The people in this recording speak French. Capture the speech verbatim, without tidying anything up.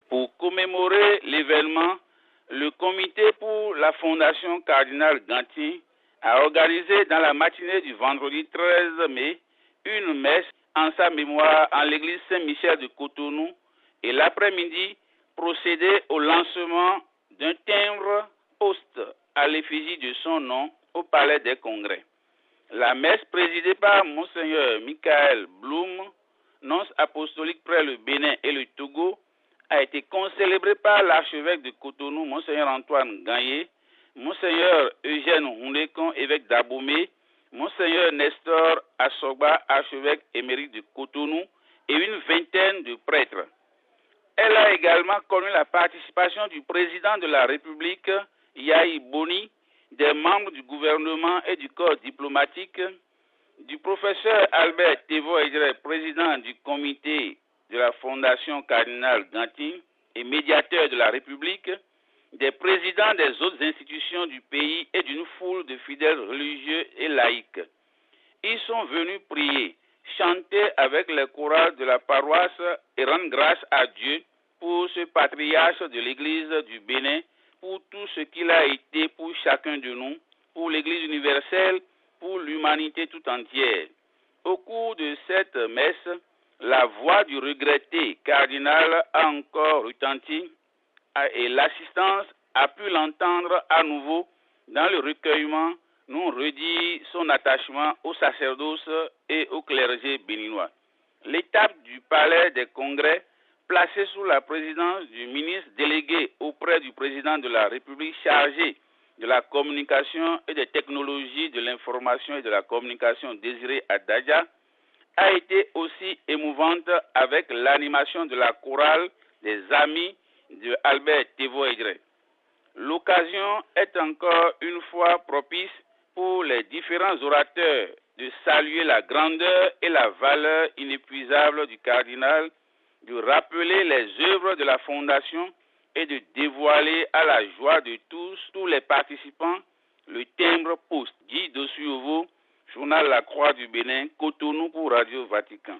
Pour commémorer l'événement, le comité pour la Fondation Cardinal Ganty a organisé dans la matinée du vendredi treize mai une messe en sa mémoire en l'église Saint-Michel de Cotonou et l'après-midi procédé au lancement d'un timbre poste à l'effigie de son nom au Palais des Congrès. La messe présidée par Monseigneur Michael Blum, nonce apostolique près le Bénin et le Togo, a été concélébrée par l'archevêque de Cotonou, Monseigneur Antoine Gagné, Monseigneur Eugène Houndékon, évêque d'Abomey, Monseigneur Nestor Assoba, archevêque émérite de Cotonou, et une vingtaine de prêtres. Elle a également connu la participation du président de la République, Yahi Boni, des membres du gouvernement et du corps diplomatique, du professeur Albert Tevo-Edre, président du comité de la Fondation Cardinal Ganty et médiateur de la République, des présidents des autres institutions du pays et d'une foule de fidèles religieux et laïcs. Ils sont venus prier, chanter avec les chorales de la paroisse et rendre grâce à Dieu pour ce patriarche de l'Église du Bénin, pour tout ce qu'il a été pour chacun de nous, pour l'Église universelle, pour l'humanité tout entière. Au cours de cette messe, la voix du regretté cardinal a encore retenti et l'assistance a pu l'entendre à nouveau dans le recueillement, nous redit son attachement au sacerdoce et au clergé béninois. L'étape du palais des congrès, placée sous la présidence du ministre délégué auprès du président de la République chargé de la communication et des technologies de l'information et de la communication Désiré Adadja, a été aussi émouvante avec l'animation de la chorale des amis de Albert Tevo-Edre. L'occasion est encore une fois propice pour les différents orateurs de saluer la grandeur et la valeur inépuisable du cardinal, de rappeler les œuvres de la Fondation et de dévoiler à la joie de tous, tous les participants, le timbre poste. Guy Dossuovo, journal La Croix du Bénin, Cotonou pour Radio Vatican.